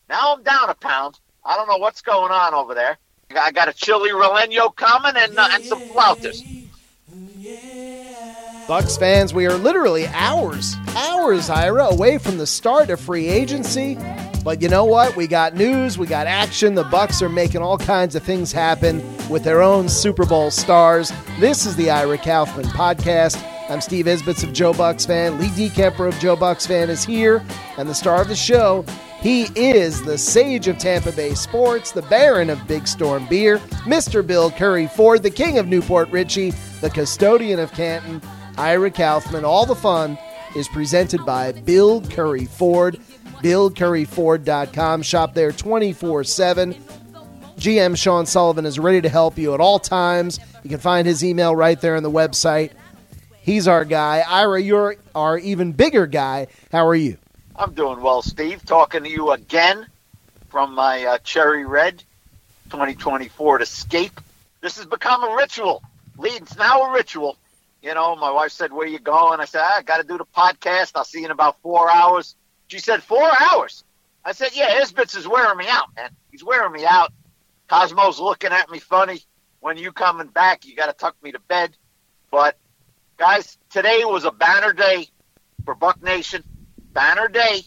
Now I'm down a pound. I don't know what's going on over there. I got a chili Relleno coming and some flautas. Bucks fans, we are literally hours, Ira, away from the start of free agency. But you know what? We got news, we got action. The Bucks are making all kinds of things happen with their own Super Bowl stars. This is the Ira Kaufman Podcast. I'm Steve Isbitz of Joe Bucks Fan. Lee DeKemper of Joe Bucks Fan is here. And the star of the show, he is the sage of Tampa Bay sports, the baron of Big Storm beer, Mr. Bill Curry Ford, the king of Newport Richie, the custodian of Canton, Ira Kaufman. All the fun is presented by Bill Curry Ford, BillCurryFord.com. Shop there 24/7. GM Sean Sullivan is ready to help you at all times. You can find his email right there on the website. He's our guy. Ira, you're our even bigger guy. How are you? I'm doing well, Steve. Talking to you again from my Cherry Red 2020 Ford Escape. This has become a ritual. It's now a ritual. You know, my wife said, where you going? I said, I got to do the podcast. I'll see you in about 4 hours. She said, 4 hours? I said, yeah, Isbitz is wearing me out, man. He's wearing me out. Cosmo's looking at me funny. When you coming back, you got to tuck me to bed. But, guys, today was a banner day for Buck Nation. Banner day.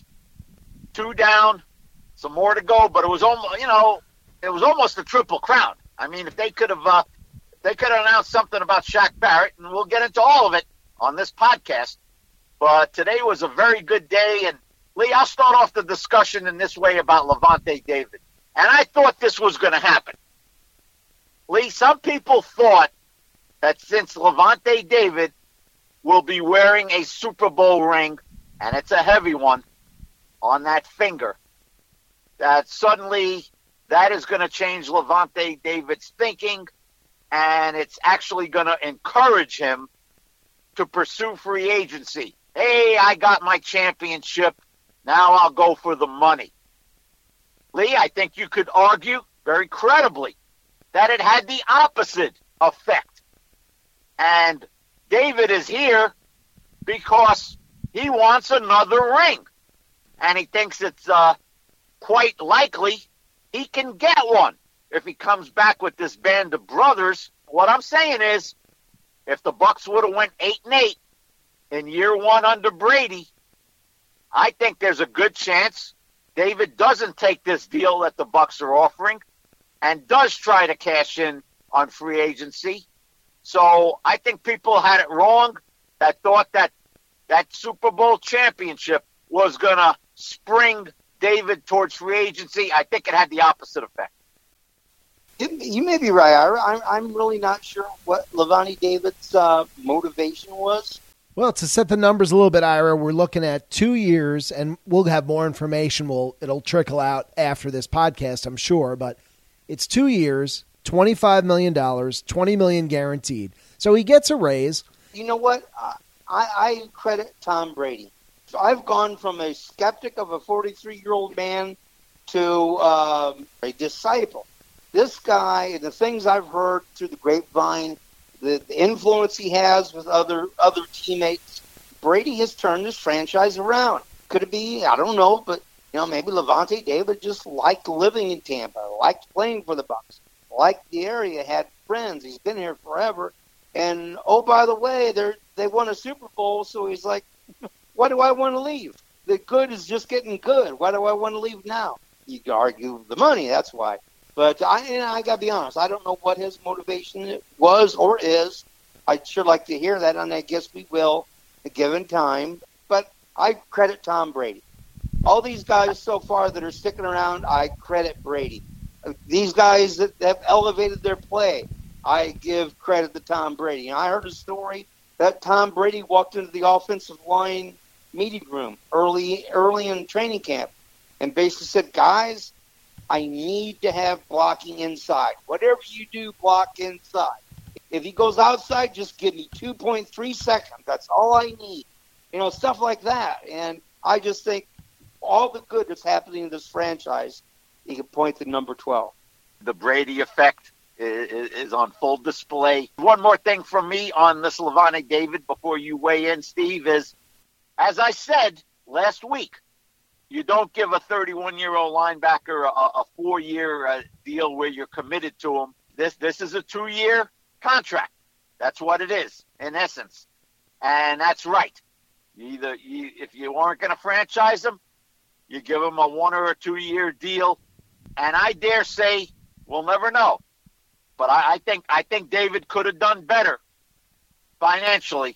2 down, some more to go. But it was almost a triple crown. I mean, if they could have announced something about Shaq Barrett, and we'll get into all of it on this podcast. But today was a very good day, and Lee, I'll start off the discussion in this way about Lavonte David. And I thought this was going to happen. Lee, some people thought that since Lavonte David will be wearing a Super Bowl ring, and it's a heavy one, on that finger, that suddenly that is going to change Lavonte David's thinking, and it's actually going to encourage him to pursue free agency. Hey, I got my championship. Now I'll go for the money. Lee, I think you could argue very credibly that it had the opposite effect. And David is here because he wants another ring. And he thinks it's quite likely he can get one if he comes back with this band of brothers. What I'm saying is, if the Bucks would have went 8-8 in year one under Brady, I think there's a good chance David doesn't take this deal that the Bucks are offering and does try to cash in on free agency. So I think people had it wrong that thought that that Super Bowl championship was going to spring David towards free agency. I think it had the opposite effect. You may be right, Ira. I'm really not sure what Lavonte David's motivation was. Well, to set the numbers a little bit, Ira, we're looking at 2 years, and we'll have more information. It'll trickle out after this podcast, I'm sure. But it's 2 years, $25 million, $20 million guaranteed. So he gets a raise. You know what? I credit Tom Brady. So I've gone from a skeptic of a 43-year-old man to a disciple. This guy, the things I've heard through the grapevine, the influence he has with other teammates, Brady has turned this franchise around. Could it be? I don't know, but maybe Lavonte David just liked living in Tampa, liked playing for the Bucks, liked the area, had friends. He's been here forever, and oh, by the way, they won a Super Bowl, so he's like, why do I want to leave? The good is just getting good. Why do I want to leave now? You could argue the money. That's why. But I got to be honest. I don't know what his motivation was or is. I'd sure like to hear that, and I guess we will at a given time. But I credit Tom Brady. All these guys so far that are sticking around, I credit Brady. These guys that have elevated their play, I give credit to Tom Brady. And I heard a story that Tom Brady walked into the offensive line meeting room early in training camp and basically said, guys, I need to have blocking inside. Whatever you do, block inside. If he goes outside, just give me 2.3 seconds. That's all I need. Stuff like that. And I just think all the good that's happening in this franchise, you can point to number 12. The Brady effect is on full display. One more thing from me on this Lavonte David before you weigh in, Steve, is, as I said last week, You don't give a 31-year-old linebacker a 4-year deal where you're committed to him. This is a 2-year contract. That's what it is, in essence. And that's right. If you aren't going to franchise him, you give him a 1 or a 2-year deal. And I dare say, we'll never know. But I think David could have done better financially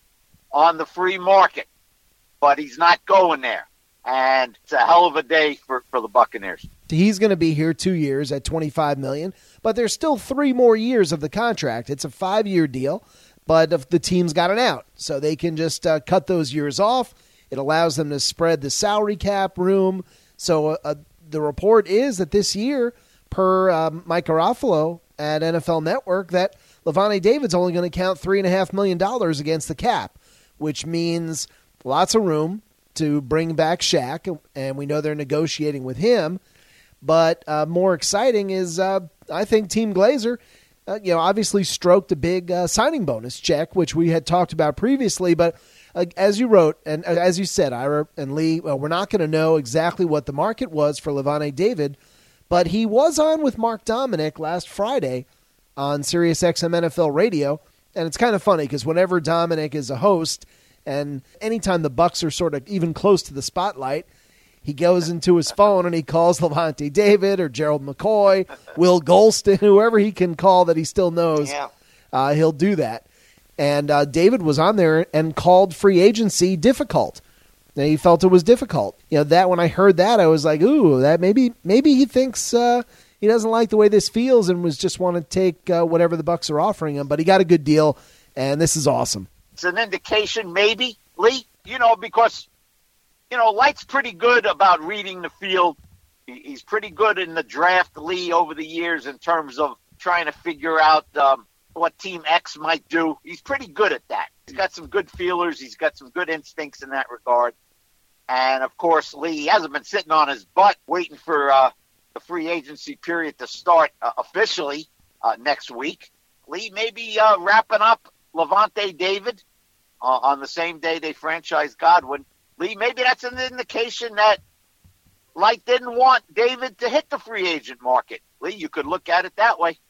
on the free market. But he's not going there. And it's a hell of a day for the Buccaneers. He's going to be here 2 years at $25 million, but there's still 3 more years of the contract. It's a 5-year deal, but if the team's got an out, so they can just cut those years off. It allows them to spread the salary cap room. So the report is that this year, per Mike Garofalo at NFL Network, that Lavonte David's only going to count $3.5 million against the cap, which means lots of room to bring back Shaq, and we know they're negotiating with him. But more exciting is I think Team Glazer, obviously stroked a big signing bonus check, which we had talked about previously. But as you wrote, and as you said, Ira and Lee, we're not going to know exactly what the market was for Lavonte David, but he was on with Mark Dominic last Friday on SiriusXM NFL Radio, and it's kind of funny because whenever Dominic is a host, and anytime the Bucs are sort of even close to the spotlight, he goes into his phone and he calls Lavonte David or Gerald McCoy, Will Golston, whoever he can call that he still knows. Yeah. He'll do that. And David was on there and called free agency difficult. And he felt it was difficult. That when I heard that, I was like, ooh, that maybe he thinks he doesn't like the way this feels and was just want to take whatever the Bucs are offering him. But he got a good deal, and this is awesome. It's an indication, maybe, Lee, because, Light's pretty good about reading the field. He's pretty good in the draft, Lee, over the years in terms of trying to figure out what Team X might do. He's pretty good at that. He's got some good feelers. He's got some good instincts in that regard. And, of course, Lee, he hasn't been sitting on his butt waiting for the free agency period to start officially next week. Lee may be wrapping up Lavonte David on the same day they franchised Godwin. Lee, maybe that's an indication that Light didn't want David to hit the free agent market. Lee, you could look at it that way.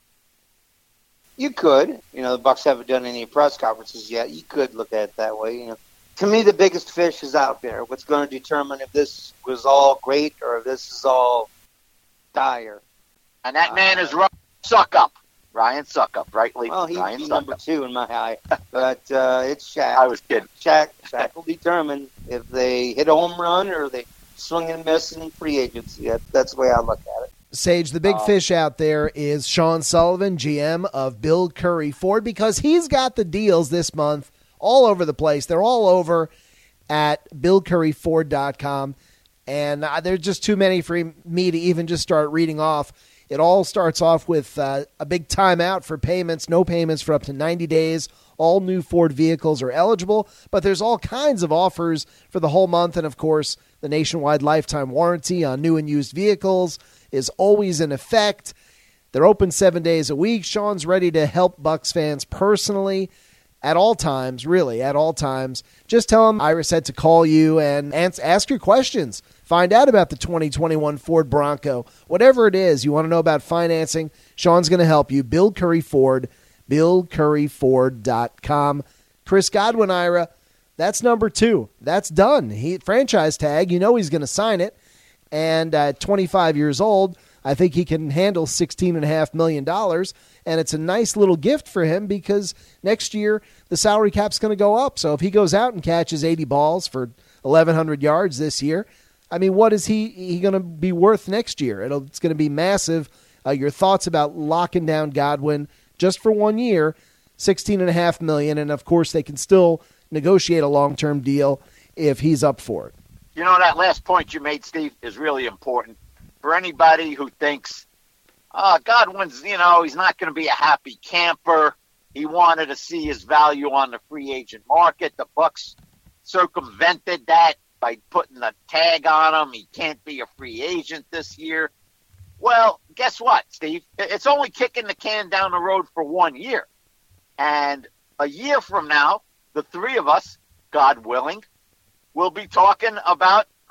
You could. The Bucs haven't done any press conferences yet. You could look at it that way. To me, the biggest fish is out there. What's going to determine if this was all great or if this is all dire. And that man is Suckup. Ryan Suckup, right, Lee? Well, he's Ryan number 2 in my eye. But it's Shaq. I was kidding. Shaq will determine if they hit a home run or they swing and miss in free agency. That's the way I look at it. Sage, the big fish out there is Sean Sullivan, GM of Bill Curry Ford, because he's got the deals this month all over the place. They're all over at BillCurryFord.com, and there's just too many for me to even just start reading off. It all starts off with a big timeout for payments, no payments for up to 90 days. All new Ford vehicles are eligible, but there's all kinds of offers for the whole month. And, of course, the nationwide lifetime warranty on new and used vehicles is always in effect. They're open 7 days a week. Sean's ready to help Bucs fans personally at all times, really, at all times. Just tell him Ira said to call you and ask your questions. Find out about the 2021 Ford Bronco. Whatever it is you want to know about financing, Sean's going to help you. Bill Curry Ford, BillCurryFord.com. Chris Godwin, Ira, that's number 2. That's done. Franchise tag, he's going to sign it. And at 25 years old, I think he can handle $16.5 million. And it's a nice little gift for him because next year the salary cap's going to go up. So if he goes out and catches 80 balls for 1,100 yards this year, what is he going to be worth next year? It's going to be massive. Your thoughts about locking down Godwin just for 1 year, $16.5 million, and of course they can still negotiate a long-term deal if he's up for it. That last point you made, Steve, is really important for anybody who thinks, Godwin's, he's not going to be a happy camper. He wanted to see his value on the free agent market. The Bucs circumvented that by putting a tag on him. He can't be a free agent this year. Well, guess what, Steve? It's only kicking the can down the road for 1 year. And a year from now, the three of us, God willing, will be talking about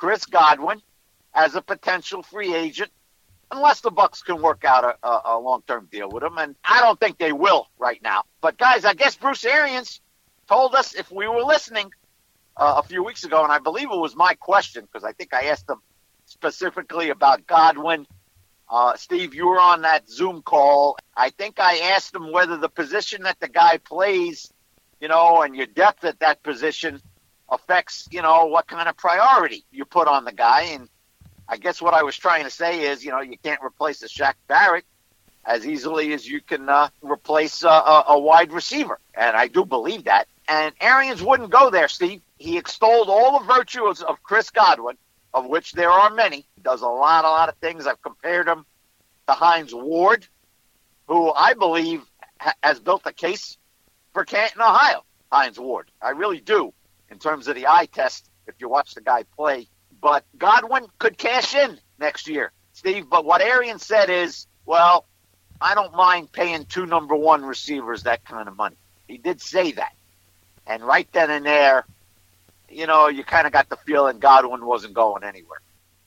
Chris Godwin as a potential free agent, unless the Bucks can work out a long-term deal with him, and I don't think they will right now. But guys, I guess Bruce Arians told us, if we were listening a few weeks ago, and I believe it was my question, because I think I asked him specifically about Godwin. Steve, you were on that Zoom call. I think I asked him whether the position that the guy plays, and your depth at that position affects, what kind of priority you put on the guy. And I guess what I was trying to say is, you can't replace a Shaq Barrett as easily as you can replace a wide receiver. And I do believe that. And Arians wouldn't go there, Steve. He extolled all the virtues of Chris Godwin, of which there are many. He does a lot of things. I've compared him to Hines Ward, who I believe has built a case for Canton, Ohio. Hines Ward. I really do, in terms of the eye test, if you watch the guy play. But Godwin could cash in next year, Steve. But what Arians said is, well, I don't mind paying 2 number 1 receivers that kind of money. He did say that. And right then and there, you kind of got the feeling Godwin wasn't going anywhere.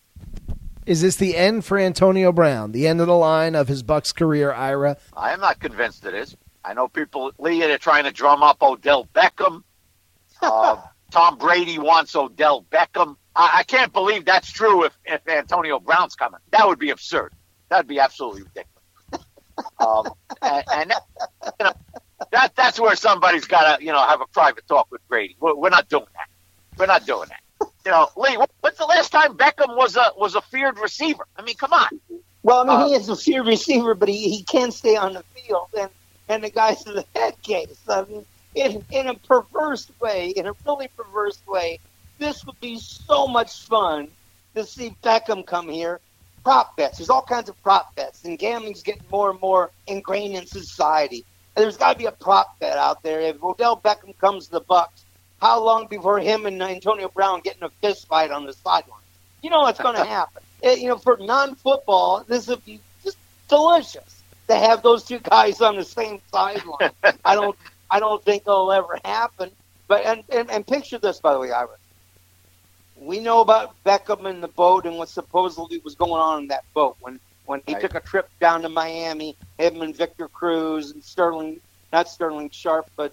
Is this the end for Antonio Brown, the end of the line of his Bucs career, Ira? I am not convinced it is. I know people, Lee, they're trying to drum up Odell Beckham. Tom Brady wants Odell Beckham. I can't believe that's true if Antonio Brown's coming. That would be absurd. That would be absolutely ridiculous. And that's where somebody's got to, have a private talk with Brady. We're not doing that. We're not doing that. Lee, when's the last time Beckham was a feared receiver? I mean, come on. Well, he is a feared receiver, but he can't stay on the field, and the guy's in the head case. I mean, in a perverse way, in a really perverse way, this would be so much fun to see Beckham come here. Prop bets. There's all kinds of prop bets, and gambling's getting more and more ingrained in society. And there's got to be a prop bet out there. If Odell Beckham comes to the Bucs, how long before him and Antonio Brown get in a fist fight on the sideline? What's going to happen. For non-football, this would be just delicious to have those two guys on the same sideline. I don't think it'll ever happen. But and picture this, by the way, Ira. We know about Beckham and the boat and what supposedly was going on in that boat when he took a trip down to Miami, him and Victor Cruz and not Sterling Sharp, but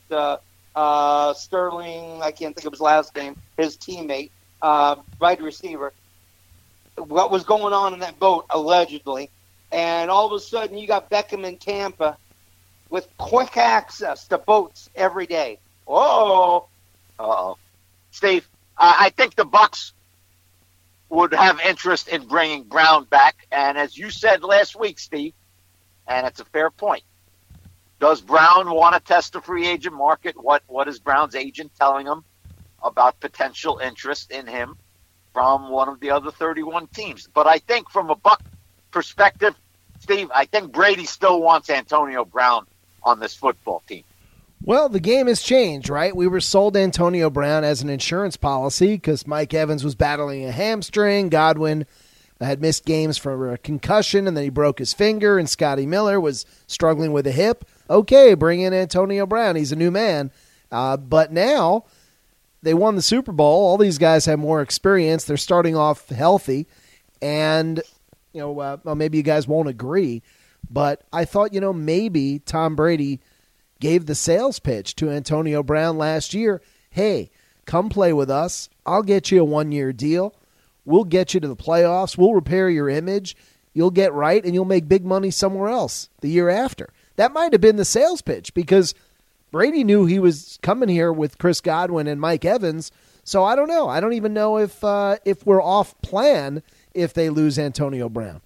Sterling, I can't think of his last name, his teammate, wide receiver. What was going on in that boat, allegedly. And all of a sudden, you got Beckham in Tampa with quick access to boats every day. Whoa. Uh-oh. Steve, I think the Bucs would have interest in bringing Brown back. And as you said last week, Steve, and it's a fair point, does Brown want to test the free agent market? What is Brown's agent telling him about potential interest in him from one of the other 31 teams? But I think from a Buck perspective, Steve, I think Brady still wants Antonio Brown on this football team. Well, the game has changed, right? We were sold Antonio Brown as an insurance policy because Mike Evans was battling a hamstring. Godwin had missed games for a concussion, and then he broke his finger, and Scotty Miller was struggling with a hip. Okay, bring in Antonio Brown. He's a new man. But now they won the Super Bowl. All these guys have more experience. They're starting off healthy. And, well, maybe you guys won't agree, but I thought, maybe Tom Brady gave the sales pitch to Antonio Brown last year. Hey, come play with us. I'll get you a 1-year deal. We'll get you to the playoffs. We'll repair your image. You'll get right, and you'll make big money somewhere else the year after. That might have been the sales pitch because Brady knew he was coming here with Chris Godwin and Mike Evans. So I don't know. I don't even know if we're off plan if they lose Antonio Brown.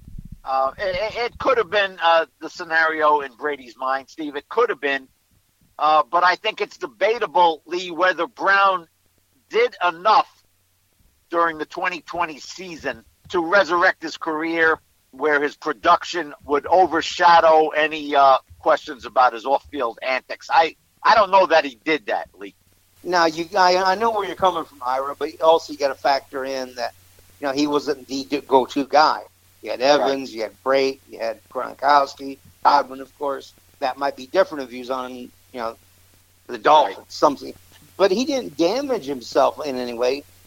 It could have been the scenario in Brady's mind, Steve. It could have been. But I think it's debatable, Lee, whether Brown did enough during the 2020 season to resurrect his career where his production would overshadow any questions about his off-field antics. I don't know that he did that, Lee. Now, I know where you're coming from, Ira, but also you got to factor in that he wasn't the go-to guy. You had Evans, right. You had Brate, you had Gronkowski, Godwin, of course. That might be different views on, the Dolphins, right. Something. But he didn't damage himself in any way.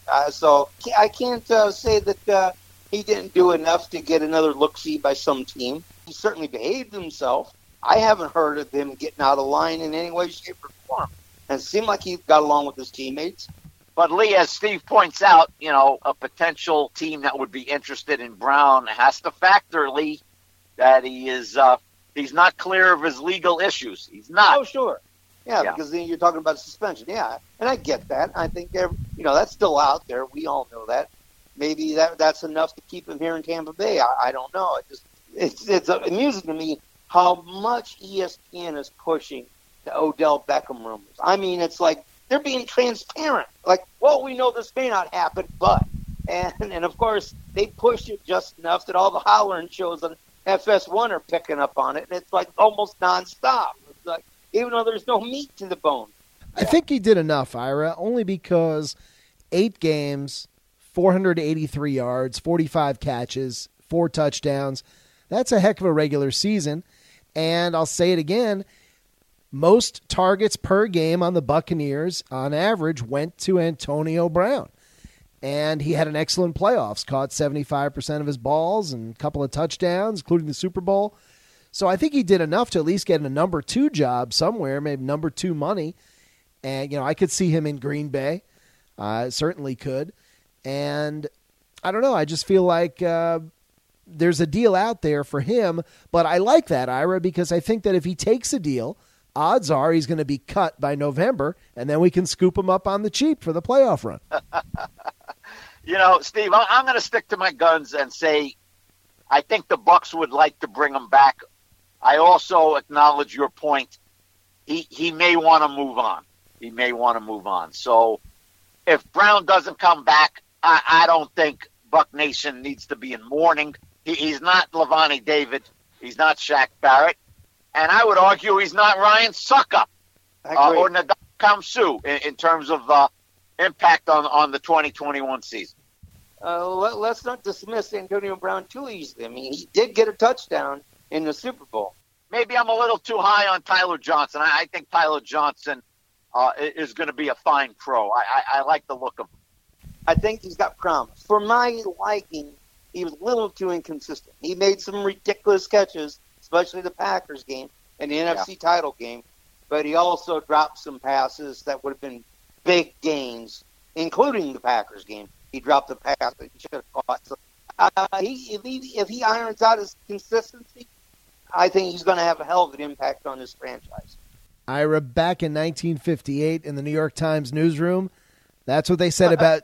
So I can't say that he didn't do enough to get another look-see by some team. He certainly behaved himself. I haven't heard of him getting out of line in any way, shape, or form. And it seemed like he got along with his teammates. But Lee, as Steve points out, a potential team that would be interested in Brown has to factor, Lee, that he's not clear of his legal issues. He's not. Oh, sure. Yeah, because then you're talking about suspension. Yeah, and I get that. I think that's still out there. We all know that. Maybe that's enough to keep him here in Tampa Bay. I don't know. It's amusing to me how much ESPN is pushing the Odell Beckham rumors. I mean, it's like they're being transparent. Like, well, we know this may not happen, but and of course they push it just enough that all the hollering shows on FS1 are picking up on it, and it's like almost nonstop. It's like, even though there's no meat to the bone. I think he did enough, Ira, only because 8 games, 483 yards, 45 catches, 4 touchdowns. That's a heck of a regular season. And I'll say it again, most targets per game on the Buccaneers on average went to Antonio Brown. And he had an excellent playoffs, caught 75% of his balls and a couple of touchdowns, including the Super Bowl. So I think he did enough to at least get a number 2 job somewhere, maybe number 2 money. And, I could see him in Green Bay. Certainly could. And I don't know. I just feel like there's a deal out there for him. But I like that, Ira, because I think that if he takes a deal, odds are he's going to be cut by November, and then we can scoop him up on the cheap for the playoff run. Steve, I'm going to stick to my guns and say I think the Bucs would like to bring him back. I also acknowledge your point. He may want to move on. He may want to move on. So if Brown doesn't come back, I don't think Buck Nation needs to be in mourning. He's not Levani David. He's not Shaq Barrett. And I would argue he's not Ryan Suckup or Ndamukong Suh in terms of impact on the 2021 season. Let's not dismiss Antonio Brown too easily. I mean, he did get a touchdown in the Super Bowl. Maybe I'm a little too high on Tyler Johnson. I think Tyler Johnson is going to be a fine pro. I like the look of him. I think he's got promise. For my liking, he was a little too inconsistent. He made some ridiculous catches, especially the Packers game and the NFC title game, but he also dropped some passes that would have been big gains, including the Packers game. He dropped the pass that he should have caught. So, if he irons out his consistency, I think he's going to have a hell of an impact on his franchise. Ira, back in 1958 in the New York Times newsroom, that's what they said about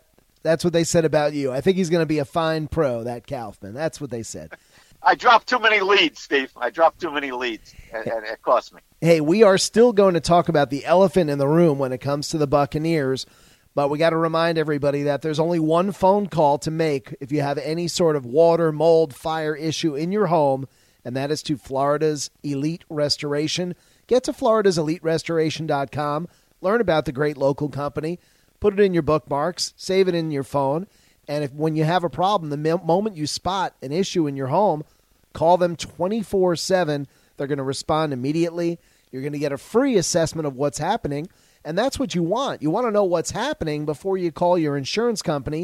you. I think he's going to be a fine pro, that Kaufman. That's what they said. I dropped too many leads, Steve. I dropped too many leads, and it cost me. Hey, we are still going to talk about the elephant in the room when it comes to the Buccaneers, but we got to remind everybody that there's only one phone call to make if you have any sort of water, mold, fire issue in your home, and that is to Florida's Elite Restoration. Get to floridaseliterestoration.com. Learn about the great local company. Put it in your bookmarks. Save it in your phone. And when you have a problem, the moment you spot an issue in your home, call them 24/7. They're going to respond immediately. You're going to get a free assessment of what's happening. And that's what you want. You want to know what's happening before you call your insurance company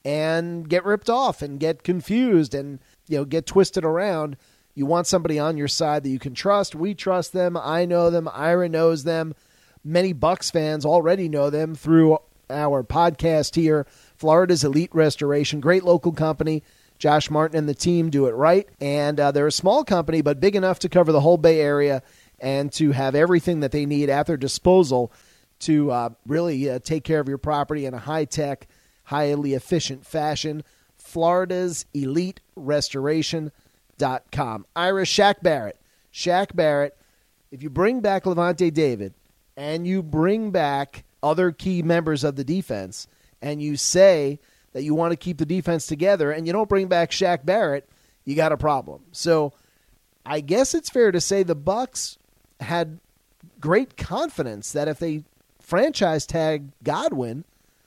and get ripped off and get confused and get twisted around. You want somebody on your side that you can trust. We trust them. I know them. Ira knows them. Many Bucs fans already know them through our podcast here. Florida's Elite Restoration, great local company. Josh Martin and the team do it right. And they're a small company, but big enough to cover the whole Bay Area and to have everything that they need at their disposal to really take care of your property in a high-tech, highly efficient fashion. Florida's Elite Restoration.com. Ira, Shaq Barrett. Shaq Barrett, if you bring back Levante David and you bring back other key members of the defense and you say that you want to keep the defense together and you don't bring back Shaq Barrett, you got a problem. So I guess it's fair to say the Bucs had great confidence that if they franchise tag Godwin,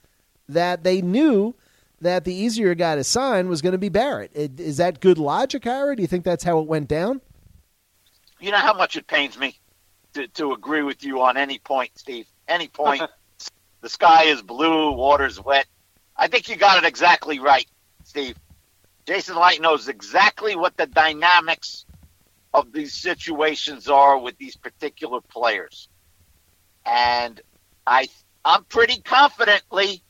that they knew that the easier guy to sign was going to be Barrett. Is that good logic, Ira? Do you think that's how it went down? You know how much it pains me to agree with you on any point, Steve. Any point. The sky is blue, water's wet. I think you got it exactly right, Steve. Jason Light knows exactly what the dynamics of these situations are with these particular players. And I'm pretty confident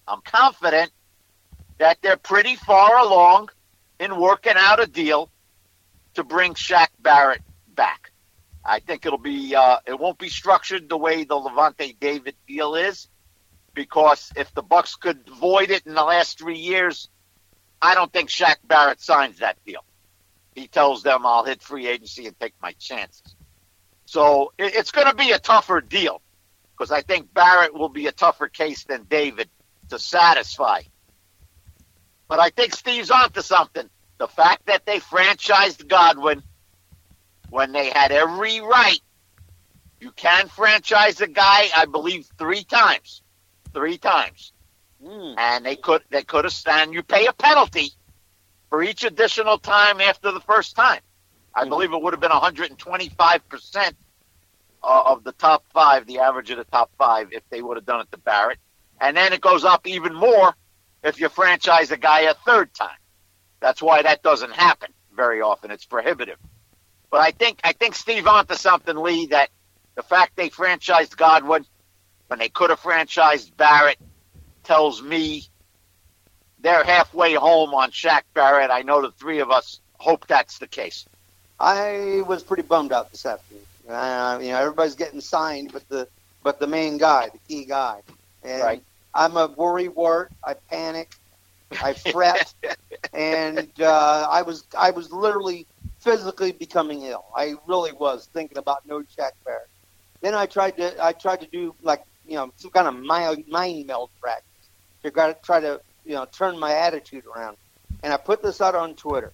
that they're pretty far along in working out a deal to bring Shaq Barrett back. I think it won't be structured the way the Levante David deal is, because if the Bucks could avoid it in the last 3 years, I don't think Shaq Barrett signs that deal. He tells them, I'll hit free agency and take my chances. So it's going to be a tougher deal, because I think Barrett will be a tougher case than David to satisfy. But I think Steve's onto something. The fact that they franchised Godwin when they had every right. You can franchise a guy, I believe, 3 times. 3 times. And they could have, and you pay a penalty for each additional time after the first time. I believe it would have been 125% of the top 5, the average of the top 5, if they would have done it to Barrett. And then it goes up even more if you franchise a guy a 3rd time. That's why that doesn't happen very often. It's prohibitive. But I think Steve onto something, Lee, that the fact they franchised Godwin when they could have franchised Barrett tells me they're halfway home on Shaq Barrett. I know the 3 of us hope that's the case. I was pretty bummed out this afternoon. Everybody's getting signed, but the main guy, the key guy. And right. I'm a worrywart. I panic. I fret. And I was literally physically becoming ill. I really was thinking about no Shaq Barrett. Then I tried to do some kind of mind meld practice to try to turn my attitude around. And I put this out on Twitter.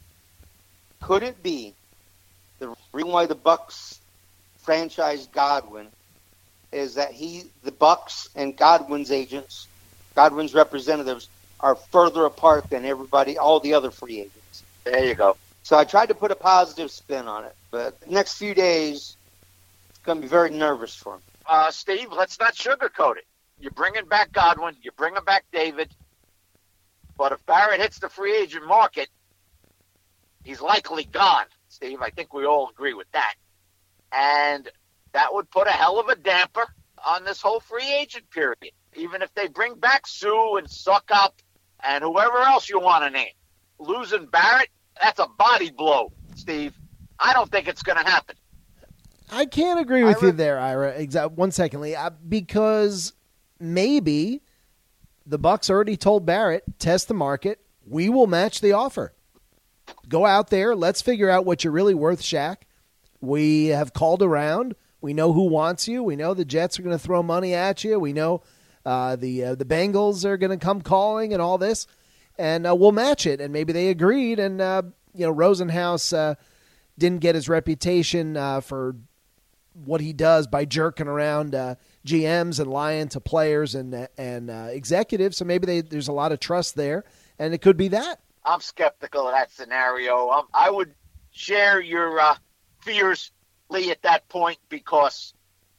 Could it be the reason why the Bucks franchised Godwin is that the Bucks and Godwin's agents, Godwin's representatives, are further apart than all the other free agents? There you go. So I tried to put a positive spin on it, but the next few days, it's going to be very nervous for him. Steve, let's not sugarcoat it. You're bringing back Godwin. You're bringing back David. But if Barrett hits the free agent market, he's likely gone, Steve. I think we all agree with that. And that would put a hell of a damper on this whole free agent period. Even if they bring back Sue and Suckup and whoever else you want to name. Losing Barrett, that's a body blow, Steve. I don't think it's going to happen. I can't agree with you there, Ira. One second, Lee. Because maybe the Bucks already told Barrett, test the market. We will match the offer. Go out there. Let's figure out what you're really worth, Shaq. We have called around. We know who wants you. We know the Jets are going to throw money at you. We know the Bengals are going to come calling and all this. And we'll match it. And maybe they agreed. And, Rosenhaus didn't get his reputation for what he does by jerking around GMs and lying to players and executives. So maybe there's a lot of trust there, and it could be that. I'm skeptical of that scenario. I would share your fears, Lee, at that point, because,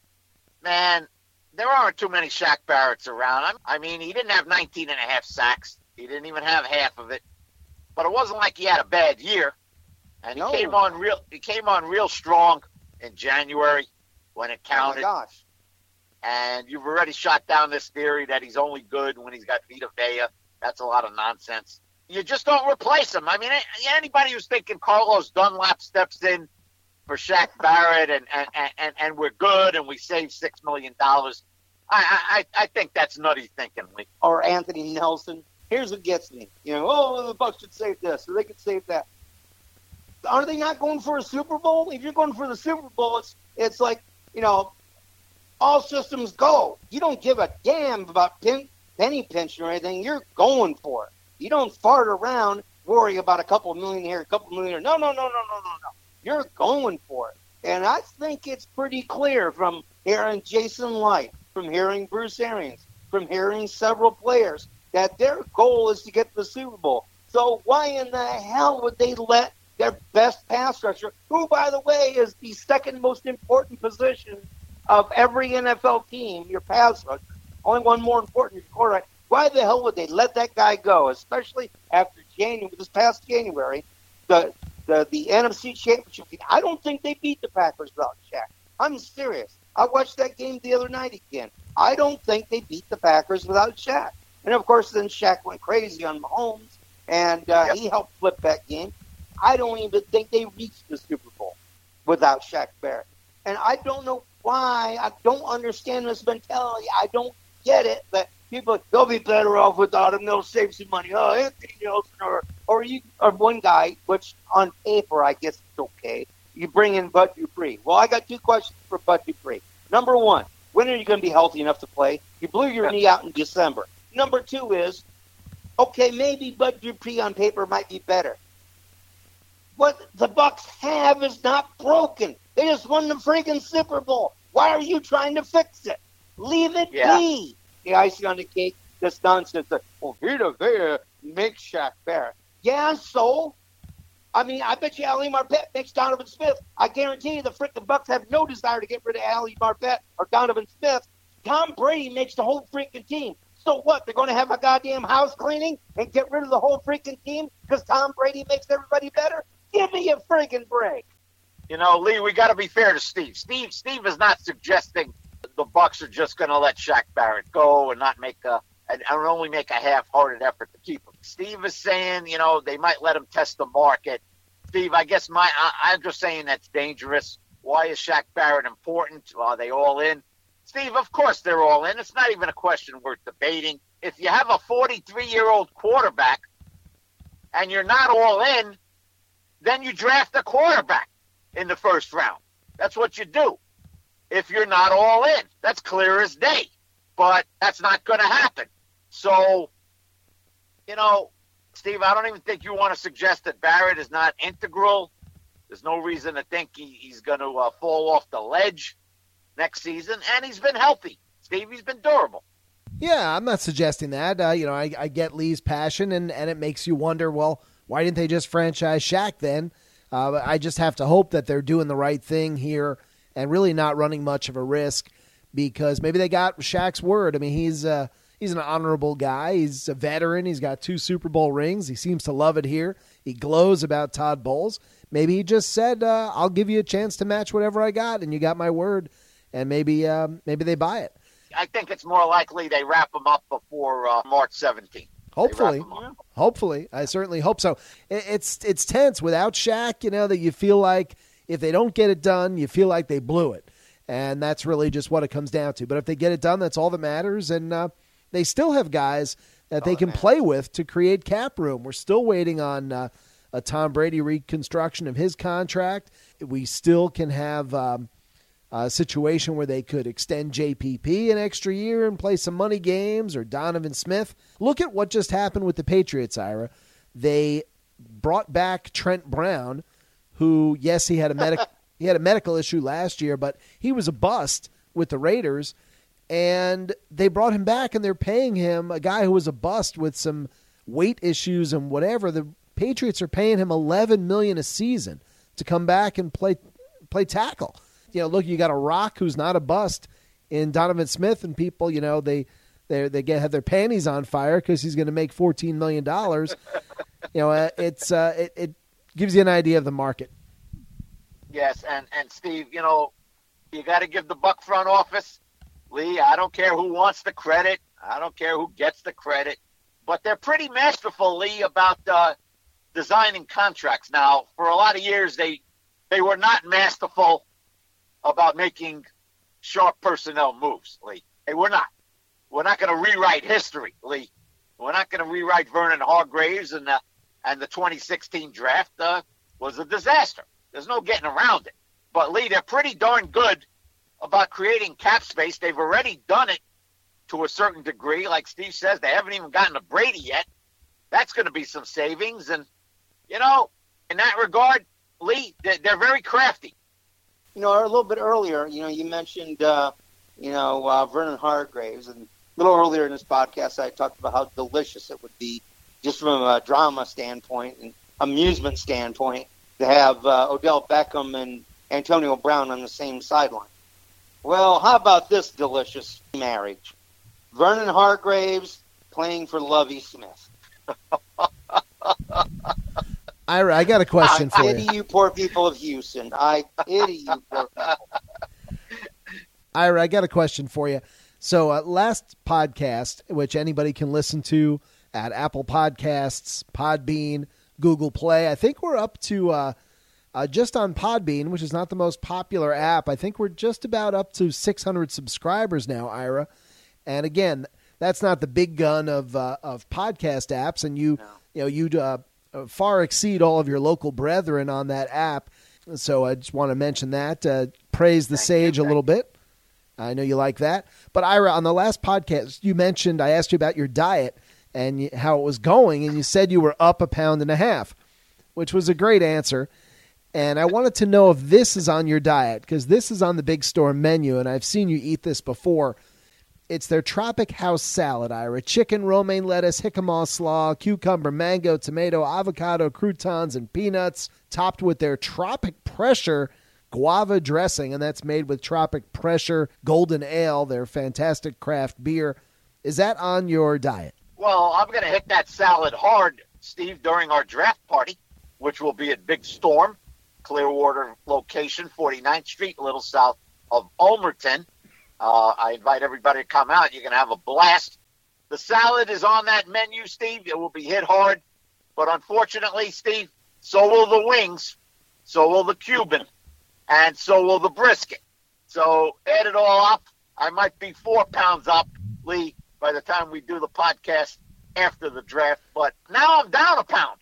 man, there aren't too many Shaq Barretts around. I mean, he didn't have 19 and a half sacks. He didn't even have half of it. But it wasn't like he had a bad year. And he came on real strong in January when it counted. Oh, my gosh. And you've already shot down this theory that he's only good when he's got Vita Vea. That's a lot of nonsense. You just don't replace him. I mean, anybody who's thinking Carlos Dunlap steps in for Shaq Barrett and we're good and we save $6 million, I think that's nutty thinking, Lee. Or Anthony Nelson. Here's what gets me. The Bucks should save this or they could save that. Are they not going for a Super Bowl? If you're going for the Super Bowl, it's like, all systems go. You don't give a damn about penny pinching or anything. You're going for it. You don't fart around worrying about a couple million here, a couple million here. No. You're going for it. And I think it's pretty clear from hearing Jason Light, from hearing Bruce Arians, from hearing several players, that their goal is to get to the Super Bowl. So why in the hell would they let their best pass rusher, who, by the way, is the second most important position of every NFL team, your pass rusher, only one more important, your quarterback, Why the hell would they let that guy go, especially after January, this past January, the NFC Championship game? I don't think they beat the Packers without Shaq. I'm serious. I watched that game the other night again. I don't think they beat the Packers without Shaq. And, of course, then Shaq went crazy on Mahomes, and he helped flip that game. I don't even think they reached the Super Bowl without Shaq Barrett. And I don't know why. I don't understand this mentality. I don't get it. That people, they'll be better off without him. They'll save some money. Oh, Anthony Nelson or one guy, which on paper I guess it's okay. You bring in Bud Dupree. Well, I got two questions for Bud Dupree. Number one, when are you going to be healthy enough to play? You blew your knee out in December. Number two is, okay, maybe Bud Dupree on paper might be better. What the Bucs have is not broken. They just won the freaking Super Bowl. Why are you trying to fix it? Leave it be. The icing on the cake, this nonsense that, Vita Vea makes Shaq Barrett. Yeah, so? I mean, I bet you Ali Marpet makes Donovan Smith. I guarantee you the freaking Bucs have no desire to get rid of Ali Marpet or Donovan Smith. Tom Brady makes the whole freaking team. So what? They're going to have a goddamn house cleaning and get rid of the whole freaking team because Tom Brady makes everybody better? Give me a freaking break. You know, Lee, we got to be fair to Steve. Steve is not suggesting the Bucs are just going to let Shaq Barrett go and not make and only make a half-hearted effort to keep him. Steve is saying, you know, they might let him test the market. Steve, I guess I'm just saying that's dangerous. Why is Shaq Barrett important? Are they all in? Steve, of course they're all in. It's not even a question worth debating. If you have a 43-year-old quarterback and you're not all in, then you draft a quarterback in the first round. That's what you do. If you're not all in, that's clear as day. But that's not going to happen. So, you know, Steve, I don't even think you want to suggest that Barrett is not integral. There's no reason to think he's going to fall off the ledge next season. And he's been healthy. Steve, he's been durable. Yeah, I'm not suggesting that. I get Lee's passion, and it makes you wonder, well, why didn't they just franchise Shaq then? I just have to hope that they're doing the right thing here and really not running much of a risk because maybe they got Shaq's word. I mean, he's an honorable guy. He's a veteran. He's got 2 Super Bowl rings. He seems to love it here. He glows about Todd Bowles. Maybe he just said, I'll give you a chance to match whatever I got, and you got my word. And maybe they buy it. I think it's more likely they wrap him up before March 17th. Hopefully. I certainly hope so. It's tense without Shaq, you know, that you feel like if they don't get it done, you feel like they blew it. And that's really just what it comes down to. But if they get it done, that's all that matters. And they still have guys that they can play with to create cap room. We're still waiting on a Tom Brady reconstruction of his contract. We still can have a situation where they could extend JPP an extra year and play some money games, or Donovan Smith. Look at what just happened with the Patriots, Ira. They brought back Trent Brown, who, yes, he had a medical issue last year, but he was a bust with the Raiders, and they brought him back, and they're paying him, a guy who was a bust with some weight issues and whatever. The Patriots are paying him $11 million a season to come back and play tackle. You know, look, you got a rock who's not a bust in Donovan Smith, and people, you know, they have their panties on fire because he's going to make $14 million. You know, it gives you an idea of the market. Yes, and Steve, you know, you got to give the Buck front office, Lee. I don't care who wants the credit. I don't care who gets the credit, but they're pretty masterful, Lee, about designing contracts. Now, for a lot of years, they were not masterful about making sharp personnel moves, Lee. Hey, we're not. We're not going to rewrite history, Lee. We're not going to rewrite Vernon Hargreaves, and the 2016 draft was a disaster. There's no getting around it. But, Lee, they're pretty darn good about creating cap space. They've already done it to a certain degree. Like Steve says, they haven't even gotten to Brady yet. That's going to be some savings. And, you know, in that regard, Lee, they're very crafty. You know, a little bit earlier, you know, you mentioned, Vernon Hargreaves. And a little earlier in this podcast, I talked about how delicious it would be, just from a drama standpoint and amusement standpoint, to have Odell Beckham and Antonio Brown on the same sideline. Well, how about this delicious marriage? Vernon Hargreaves playing for Lovie Smith. Ira, I got a question for Pity you poor people of Houston. I pity you poor people. Ira, I got a question for you. So last podcast, which anybody can listen to at Apple Podcasts, Podbean, Google Play, I think we're up to just on Podbean, which is not the most popular app. I think we're just about up to 600 subscribers now, Ira. And again, that's not the big gun of podcast apps, and you far exceed all of your local brethren on that app. So I just want to mention that. Praise the Sage a little bit. I know you like that. But Ira, on the last podcast, you mentioned, I asked you about your diet and how it was going, and you said you were up 1.5 pounds, which was a great answer. And I wanted to know if this is on your diet, because this is on the Big Storm menu, and I've seen you eat this before. It's their Tropic House Salad, Ira. Chicken, romaine lettuce, jicama slaw, cucumber, mango, tomato, avocado, croutons, and peanuts, topped with their Tropic Pressure guava dressing, and that's made with Tropic Pressure Golden Ale, their fantastic craft beer. Is that on your diet? Well, I'm going to hit that salad hard, Steve, during our draft party, which will be at Big Storm, Clearwater location, 49th Street, a little south of Ulmerton. I invite everybody to come out. You're going to have a blast. The salad is on that menu, Steve. It will be hit hard. But unfortunately, Steve, so will the wings, so will the Cuban, and so will the brisket. So add it all up, I might be 4 pounds up, Lee, by the time we do the podcast after the draft. But now I'm down 1 pound.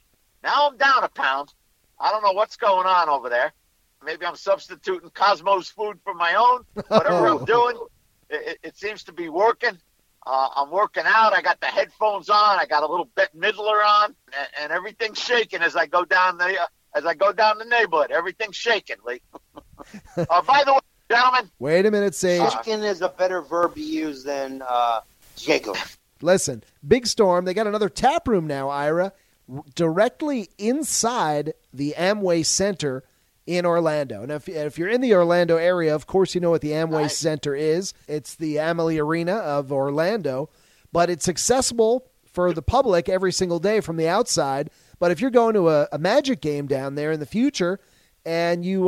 I don't know what's going on over there. Maybe I'm substituting Cosmos food for my own. Whatever I'm doing, it seems to be working. I'm working out. I got the headphones on. I got a little Bette Midler on, and everything's shaking as I go down the neighborhood. Everything's shaking, Lee. By the way, gentlemen. Wait a minute, Sage. Shaking is a better verb to use than jiggling. Listen, Big Storm, they got another tap room now, Ira, directly inside the Amway Center in Orlando. And if you're in the Orlando area, of course you know what the Amway Center is. It's the Amalie Arena of Orlando, but it's accessible for the public every single day from the outside. But if you're going to a Magic game down there in the future and you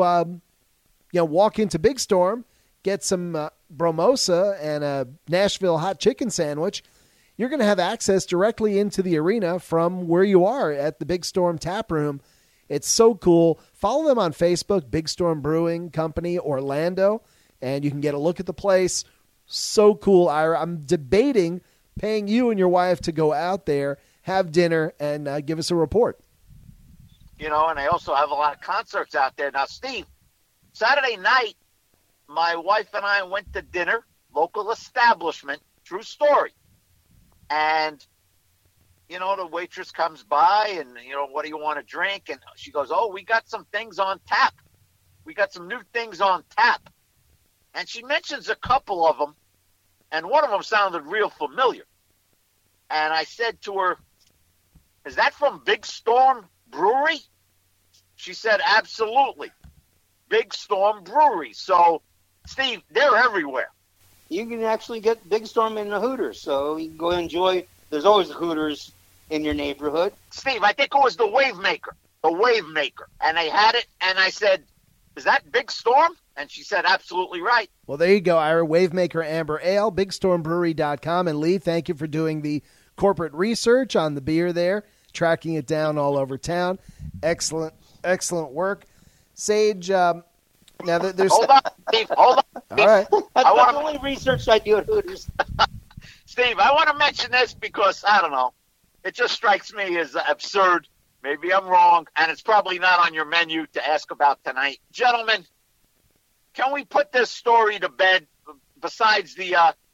walk into Big Storm, get some bromosa and a Nashville hot chicken sandwich, you're going to have access directly into the arena from where you are at the Big Storm Tap Room. It's so cool. Follow them on Facebook, Big Storm Brewing Company, Orlando, and you can get a look at the place. So cool, Ira. I'm debating paying you and your wife to go out there, have dinner, and give us a report. And I also have a lot of concerts out there. Now, Steve, Saturday night, my wife and I went to dinner, local establishment, true story. And the waitress comes by and, what do you want to drink? And she goes, oh, we got some things on tap. We got some new things on tap. And she mentions a couple of them, and one of them sounded real familiar. And I said to her, is that from Big Storm Brewery? She said, absolutely. Big Storm Brewery. So, Steve, they're everywhere. You can actually get Big Storm in the Hooters, so you can go enjoy. There's always Hooters in your neighborhood. Steve, I think it was the Wavemaker. And they had it, and I said, is that Big Storm? And she said, absolutely right. Well, there you go, Ira. Wavemaker Amber Ale, BigStormBrewery.com. And Lee, thank you for doing the corporate research on the beer there, tracking it down all over town. Excellent work. Sage, now there's... Hold on, Steve. Hold on. All right. That's the only research I do at Hooters. Steve, I want to mention this because, I don't know, it just strikes me as absurd. Maybe I'm wrong, and it's probably not on your menu to ask about tonight. Gentlemen, can we put this story to bed besides the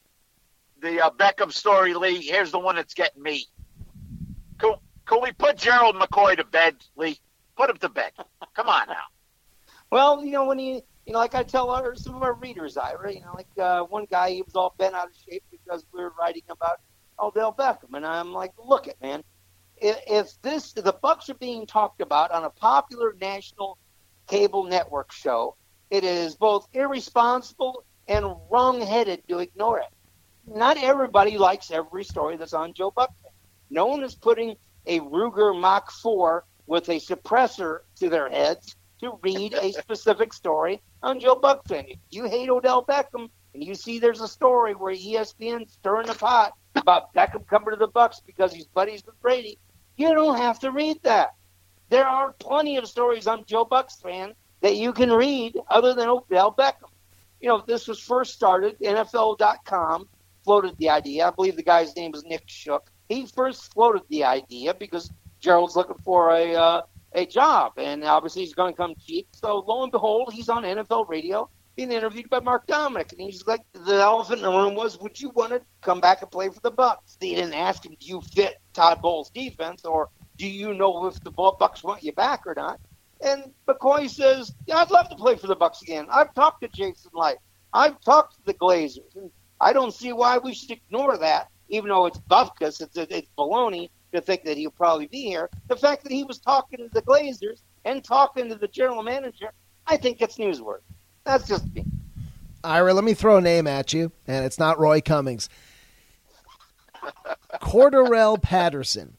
Beckham story, Lee? Here's the one that's getting me. Can we put Gerald McCoy to bed, Lee? Put him to bed. Come on now. Well, when like I tell some of our readers, Ira, one guy, he was all bent out of shape because we were writing about Odell Beckham. And I'm like, look it, man. If the Bucs are being talked about on a popular national cable network show, it is both irresponsible and wrong-headed to ignore it. not everybody likes every story that's on Joe Buck. No one is putting a Ruger Mach 4 with a suppressor to their heads to read a specific story on Joe Buckton. If you hate Odell Beckham and you see there's a story where ESPN's stirring the pot about Beckham coming to the Bucks because he's buddies with Brady, you don't have to read that. There are plenty of stories on Joe Bucks fan that you can read other than Odell Beckham. You know, this was first started, NFL.com floated the idea. I believe the guy's name was Nick Shook. He first floated the idea because Gerald's looking for a job, and obviously he's going to come cheap. So lo and behold, he's on NFL radio being interviewed by Mark Dominic, and he's like, the elephant in the room was, would you want to come back and play for the Bucks? They didn't ask him, do you fit Todd Bowles' defense, or do you know if the Bucks want you back or not? And McCoy says, yeah, I'd love to play for the Bucks again. I've talked to Jason Light. I've talked to the Glazers. And I don't see why we should ignore that, even though it's bufkus, it's baloney to think that he'll probably be here. The fact that he was talking to the Glazers and talking to the general manager, I think it's newsworthy. That's just me. Ira, let me throw a name at you, and it's not Roy Cummings. Cordarrelle Patterson.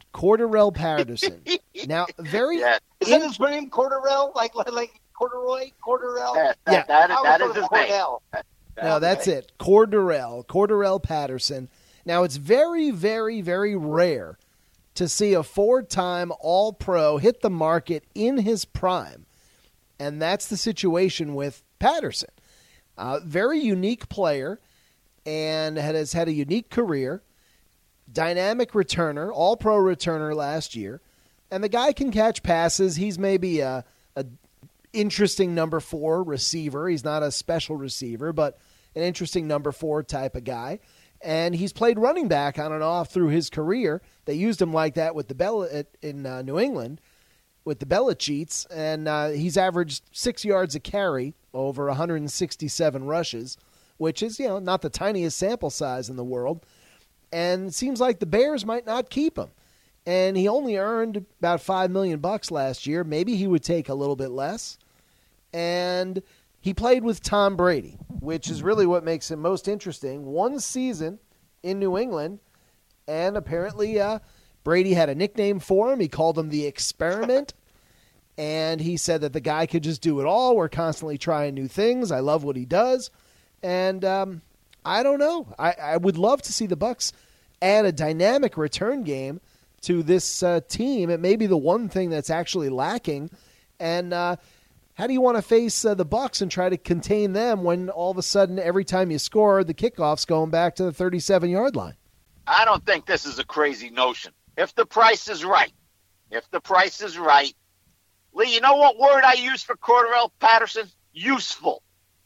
Now, very... Yeah. Isn't his name Cordarrelle? Like corduroy? Cordarrelle? Yeah, that is his name. No, that's it. Cordarrelle Patterson. Now, it's very, very, very rare to see a 4-time All-Pro hit the market in his prime. And that's the situation with Patterson. Very unique player and has had a unique career. Dynamic returner, All-Pro returner last year. And the guy can catch passes. He's maybe a interesting number 4 receiver. He's not a special receiver, but an interesting number 4 type of guy. And he's played running back on and off through his career. They used him like that with the in New England with the Belichites, and he's averaged 6 yards a carry over 167 rushes, which is, not the tiniest sample size in the world. And it seems like the Bears might not keep him. And he only earned about $5 million last year. Maybe he would take a little bit less. And he played with Tom Brady, which is really what makes him most interesting. 1 season in New England, and apparently Brady had a nickname for him. He called him the Experiment, and he said that the guy could just do it all. We're constantly trying new things. I love what he does. And I don't know. I would love to see the Bucs add a dynamic return game to this team. It may be the one thing that's actually lacking. And how do you want to face the Bucs and try to contain them when all of a sudden every time you score, the kickoff's going back to the 37-yard line? I don't think this is a crazy notion. If the price is right, Lee, you know what word I use for Cordarrelle Patterson? Useful.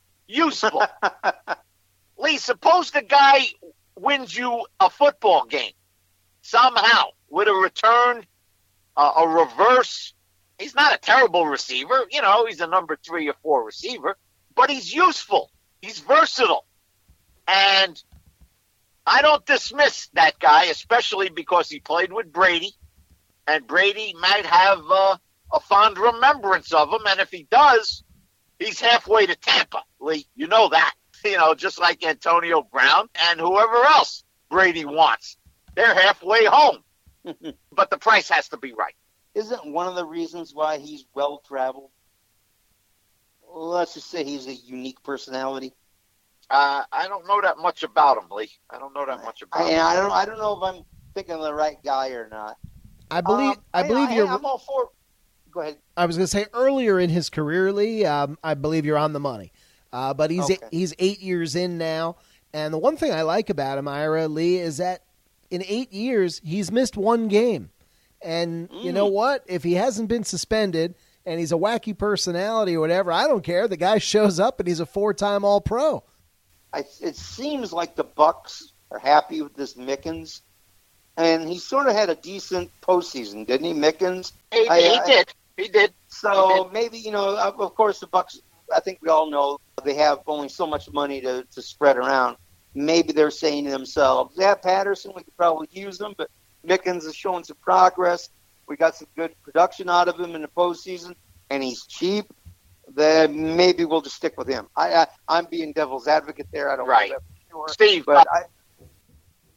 Lee, suppose the guy wins you a football game somehow with a return, a reverse. He's not a terrible receiver. He's a number 3 or 4 receiver, but he's useful. He's versatile. And I don't dismiss that guy, especially because he played with Brady, and Brady might have a fond remembrance of him. And if he does, he's halfway to Tampa, Lee. You know that. Just like Antonio Brown and whoever else Brady wants. They're halfway home. But the price has to be right. Isn't one of the reasons why he's well-traveled? Let's just say he's a unique personality. I don't know that much about him, Lee. I don't know if I'm thinking of the right guy or not. I believe I'm all for. Go ahead. I was going to say earlier in his career, Lee, I believe you're on the money. But he's 8 years in now, and the one thing I like about him, Ira, Lee, is that in 8 years he's missed 1 game. And you know what? If he hasn't been suspended and he's a wacky personality or whatever, I don't care. The guy shows up and he's a 4-time All-Pro. It seems like the Bucs are happy with this Mickens, and he sort of had a decent postseason, didn't he, Mickens? He did. So maybe, of course, the Bucs, I think we all know they have only so much money to spread around. Maybe they're saying to themselves, Patterson, we could probably use him, but Mickens is showing some progress. We got some good production out of him in the postseason, and he's cheap. Then maybe we'll just stick with him. I'm being devil's advocate there. I don't know that for sure. Steve, but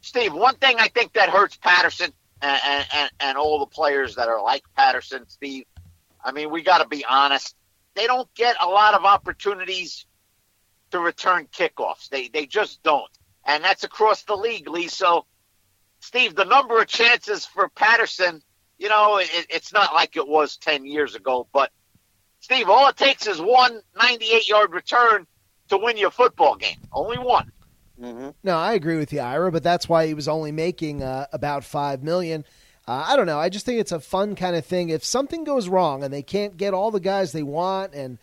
Steve, one thing I think that hurts Patterson and all the players that are like Patterson, Steve, I mean, we got to be honest. They don't get a lot of opportunities to return kickoffs. They just don't. And that's across the league, Lee. So, Steve, the number of chances for Patterson, it's not like it was 10 years ago. But, Steve, all it takes is one 98-yard return to win your football game. Only one. Mm-hmm. No, I agree with you, Ira, but that's why he was only making about $5 million. I don't know. I just think it's a fun kind of thing. If something goes wrong and they can't get all the guys they want and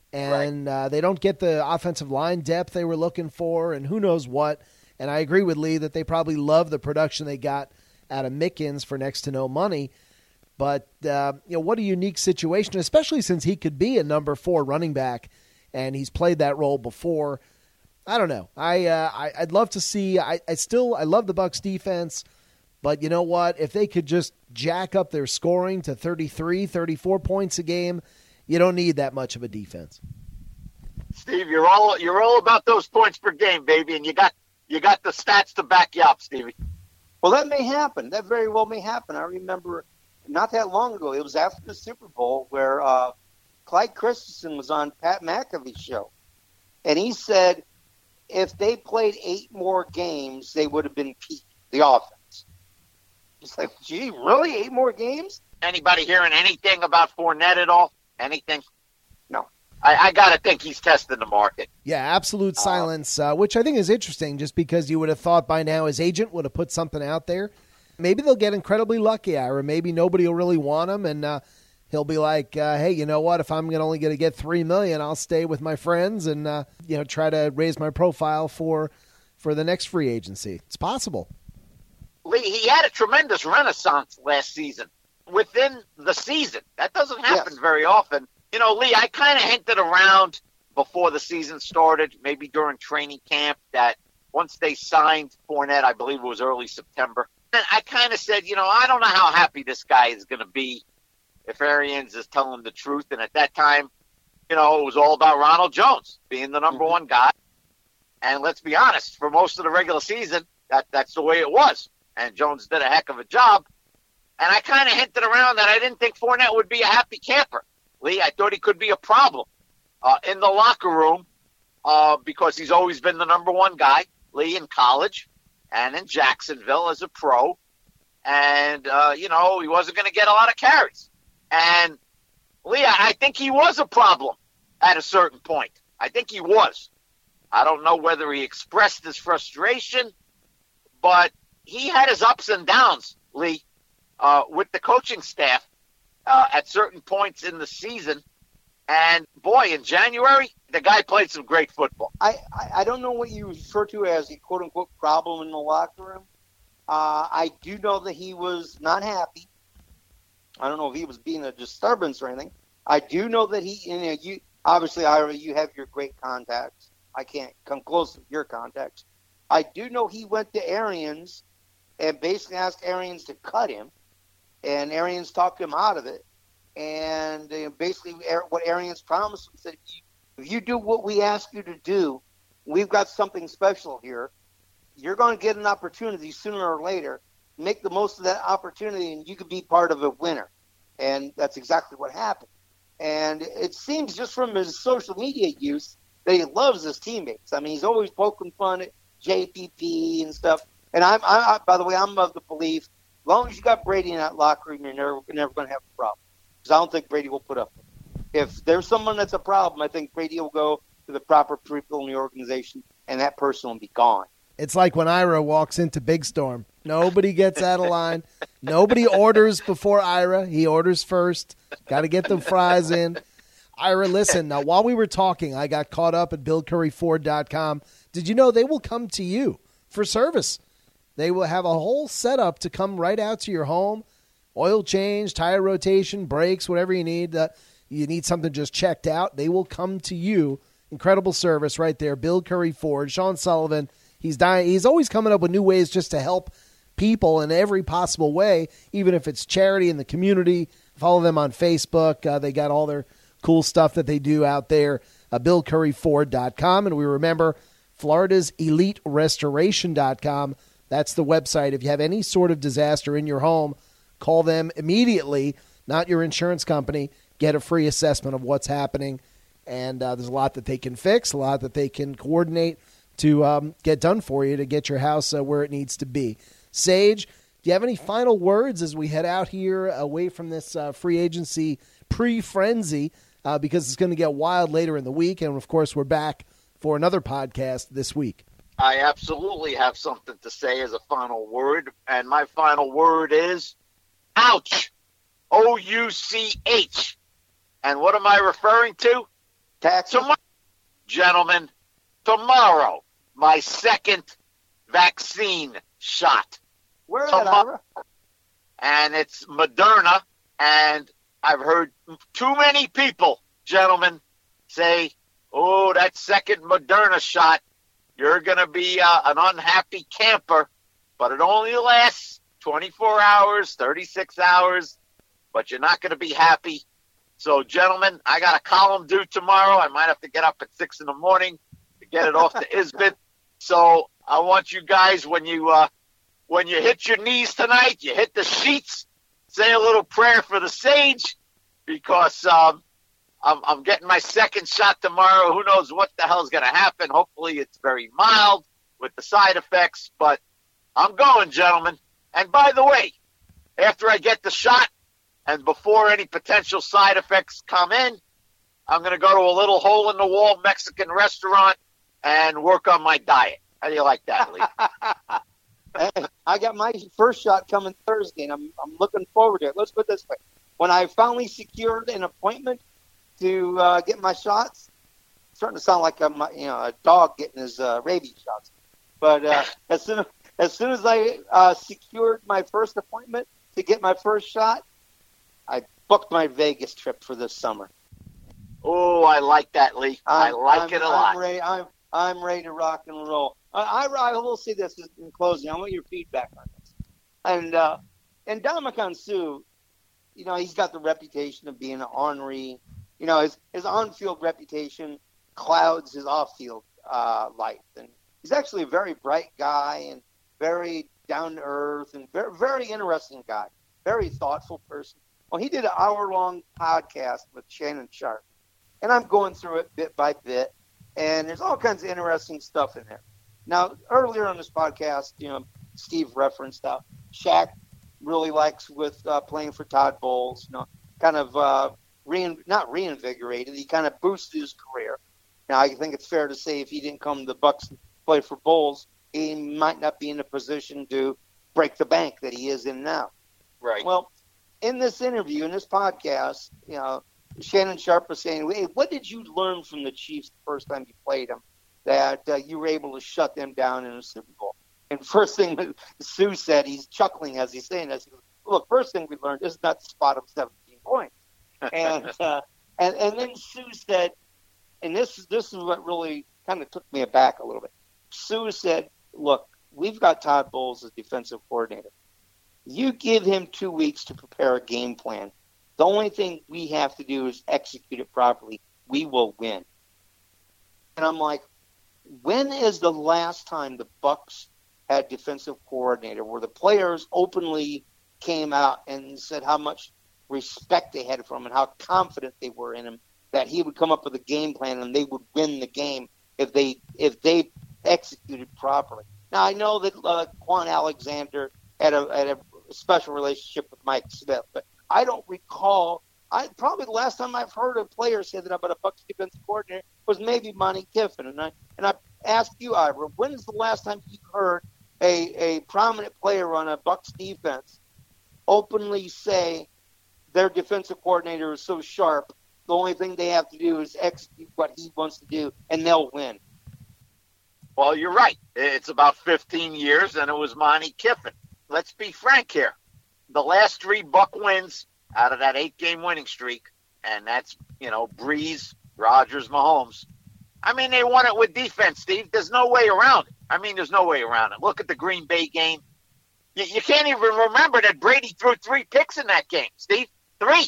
they don't get the offensive line depth they were looking for and who knows what, and I agree with Lee that they probably love the production they got out of Mickens for next to no money. But, what a unique situation, especially since he could be a number 4 running back, and he's played that role before. I don't know. I'd love to see. I love the Bucs defense, but you know what? If they could just jack up their scoring to 33, 34 points a game, you don't need that much of a defense. Steve, you're all about those points per game, baby, and you got the stats to back you up, Stevie. Well, that may happen. That very well may happen. I remember not that long ago. It was after the Super Bowl where Clyde Christensen was on Pat McAfee's show, and he said if they played 8 more games, they would have been peak, the offense. It's like, gee, really? 8 more games? Anybody hearing anything about Fournette at all? Anything? No. I got to think he's testing the market. Yeah, absolute silence, which I think is interesting just because you would have thought by now his agent would have put something out there. Maybe they'll get incredibly lucky, Ira. Maybe nobody will really want him, and he'll be like, hey, you know what? If I'm only going to get $3 million, I'll stay with my friends and try to raise my profile for the next free agency. It's possible. Lee, he had a tremendous renaissance last season within the season. That doesn't happen very often. Lee, I kind of hinted around before the season started, maybe during training camp, that once they signed Fournette, I believe it was early September, and I kind of said, I don't know how happy this guy is going to be if Arians is telling the truth. And at that time, it was all about Ronald Jones being the number 1 guy. And let's be honest, for most of the regular season, that's the way it was. And Jones did a heck of a job. And I kind of hinted around that I didn't think Fournette would be a happy camper. Lee, I thought he could be a problem in the locker room because he's always been the number 1 guy, Lee, in college and in Jacksonville as a pro. And, he wasn't going to get a lot of carries. And, Lee, I think he was a problem at a certain point. I think he was. I don't know whether he expressed his frustration, but he had his ups and downs, Lee, with the coaching staff at certain points in the season. And, boy, in January, the guy played some great football. I don't know what you refer to as a quote-unquote problem in the locker room. I do know that he was not happy. I don't know if he was being a disturbance or anything. I do know that you obviously, Ira, you have your great contacts. I can't come close to your contacts. I do know he went to Arians and basically asked Arians to cut him, and Arians talked him out of it. And basically what Arians promised him said, if you do what we ask you to do, we've got something special here. You're going to get an opportunity sooner or later. Make the most of that opportunity, and you could be part of a winner. And that's exactly what happened. And it seems just from his social media use that he loves his teammates. I mean, he's always poking fun at JPP and stuff. And I by the way, I'm of the belief, as long as you got Brady in that locker room, you're never going to have a problem. Because I don't think Brady will put up with it. If there's someone that's a problem, I think Brady will go to the proper people in the organization, and that person will be gone. It's like when Ira walks into Big Storm. Nobody gets out of line. Nobody orders before Ira. He orders first. Got to get the fries in. Ira, listen, now while we were talking, I got caught up at BillCurryFord.com. Did you know they will come to you for service? They will have a whole setup to come right out to your home. Oil change, tire rotation, brakes, whatever you need. You need something just checked out. They will come to you. Incredible service right there. Bill Curry Ford, Sean Sullivan. He's always coming up with new ways just to help people in every possible way, even if it's charity in the community. Follow them on Facebook. They got all their cool stuff that they do out there. BillCurryFord.com. And we remember Florida's EliteRestoration.com. That's the website. If you have any sort of disaster in your home, call them immediately, not your insurance company. Get a free assessment of what's happening. And there's a lot that they can fix, a lot that they can coordinate to get done for you to get your house where it needs to be. Sage, do you have any final words as we head out here away from this free agency pre-frenzy because it's going to get wild later in the week? And, of course, we're back for another podcast this week. I absolutely have something to say as a final word, and my final word is ouch. O-U-C-H. And what am I referring to? Taxi. Tomorrow, gentlemen, tomorrow, my second vaccine shot. Where is that, Ira? And it's Moderna, and I've heard too many people, gentlemen, say, oh, that second Moderna shot, you're going to be an unhappy camper, but it only lasts 24 hours, 36 hours, but you're not going to be happy. So, gentlemen, I got a column due tomorrow. I might have to get up at 6 in the morning to get it off to Isbit. So I want you guys, when you hit your knees tonight, you hit the sheets, say a little prayer for the Sage, because I'm getting my second shot tomorrow. Who knows what the hell's going to happen? Hopefully it's very mild with the side effects, but I'm going, gentlemen. And by the way, after I get the shot and before any potential side effects come in, I'm going to go to a little hole-in-the-wall Mexican restaurant and work on my diet. How do you like that, Lee? Hey, I got my first shot coming Thursday, and I'm looking forward to it. Let's put it this way. When I finally secured an appointment to get my shots, it's starting to sound like a dog getting his rabies shots. But as soon as I secured my first appointment to get my first shot, I booked my Vegas trip for this summer. Oh, I like that, Lee. I like it a lot. I'm ready to rock and roll. I will say this in closing. I want your feedback on this. And Ndamukong Suh, he's got the reputation of being an ornery. His on-field reputation clouds his off-field life. And he's actually a very bright guy and very down-to-earth and very, very interesting guy, very thoughtful person. Well, he did an hour-long podcast with Shannon Sharpe, and I'm going through it bit by bit, and there's all kinds of interesting stuff in there. Now, earlier on this podcast, Steve referenced how Shaq really likes with playing for Todd Bowles, kind of not reinvigorated. He kind of boosted his career. Now, I think it's fair to say if he didn't come to the Bucks and play for Bowles, he might not be in a position to break the bank that he is in now. Right. Well, in this interview, in this podcast, Shannon Sharpe was saying, hey, what did you learn from the Chiefs the first time you played them that you were able to shut them down in a Super Bowl? And first thing that Suh said, he's chuckling as he's saying this, look, first thing we learned is not to spot him 17 points. And then Suh said, and this is what really kind of took me aback a little bit. Suh said, look, we've got Todd Bowles as defensive coordinator. You give him 2 weeks to prepare a game plan. The only thing we have to do is execute it properly. We will win. And I'm like, when is the last time the Bucks had defensive coordinator where the players openly came out and said how much respect they had for him and how confident they were in him that he would come up with a game plan and they would win the game if they executed properly? Now, I know that Quan Alexander had a special relationship with Mike Smith, but I don't recall. Probably the last time I've heard a player say that about a Bucs defensive coordinator was maybe Monty Kiffin. And I ask you, Ira, when is the last time you heard a prominent player on a Bucs defense openly say their defensive coordinator is so sharp, the only thing they have to do is execute what he wants to do, and they'll win? Well, you're right. It's about 15 years, and it was Monty Kiffin. Let's be frank here. The last 3 Buck wins out of that 8-game winning streak, and that's, Breeze, Rodgers, Mahomes. I mean, they won it with defense, Steve. There's no way around it. There's no way around it. Look at the Green Bay game. You can't even remember that Brady threw 3 picks in that game, Steve. 3.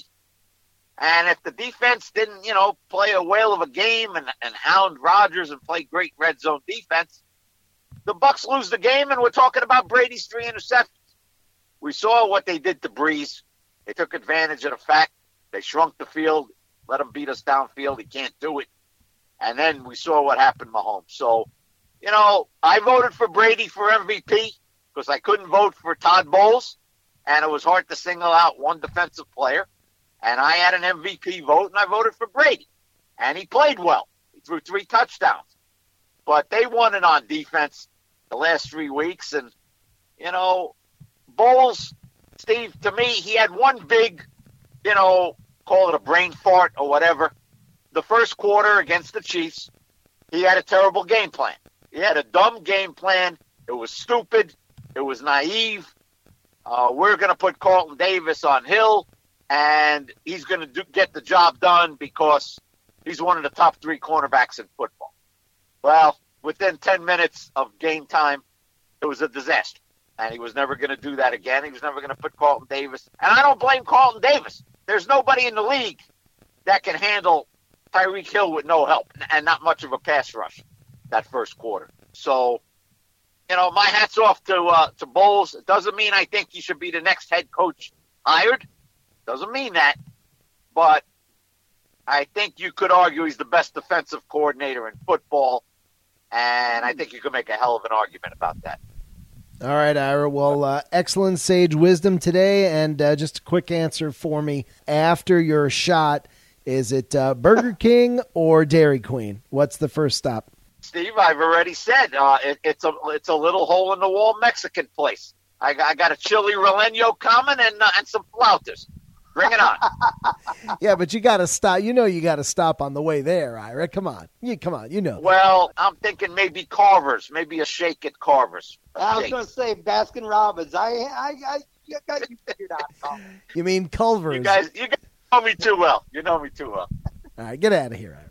And if the defense didn't, play a whale of a game and hound Rodgers and play great red zone defense, the Bucs lose the game, and we're talking about Brady's 3 interceptions. We saw what they did to Breeze. They took advantage of the fact they shrunk the field, let him beat us downfield. He can't do it. And then we saw what happened to Mahomes. So, I voted for Brady for MVP because I couldn't vote for Todd Bowles, and it was hard to single out one defensive player. And I had an MVP vote, and I voted for Brady. And he played well. He threw 3 touchdowns. But they won it on defense the last 3 weeks. And, Bowles, Steve, to me, he had one big, call it a brain fart or whatever. The first quarter against the Chiefs, he had a terrible game plan. He had a dumb game plan. It was stupid. It was naive. We're going to put Carlton Davis on Hill, and he's going to get the job done because he's one of the top 3 cornerbacks in football. Well, within 10 minutes of game time, it was a disaster. And he was never going to do that again. He was never going to put Carlton Davis. And I don't blame Carlton Davis. There's nobody in the league that can handle Tyreek Hill with no help and not much of a pass rush that first quarter. So, my hat's off to Bowles. It doesn't mean I think he should be the next head coach hired. Doesn't mean that. But I think you could argue he's the best defensive coordinator in football. And I think you could make a hell of an argument about that. All right, Ira. Well, excellent sage wisdom today. And just a quick answer for me. After your shot, is it Burger King or Dairy Queen? What's the first stop? Steve, I've already said it's a little hole-in-the-wall Mexican place. I got a chili relleno coming and some flautas. Bring it on. Yeah, but you got to stop. You got to stop on the way there, Ira. Come on. Well, I'm thinking maybe Carver's, maybe a shake at Carver's. I was going to say Baskin Robbins. I got you figured out. You mean Culver's? You guys know me too well. All right, get out of here, Ira.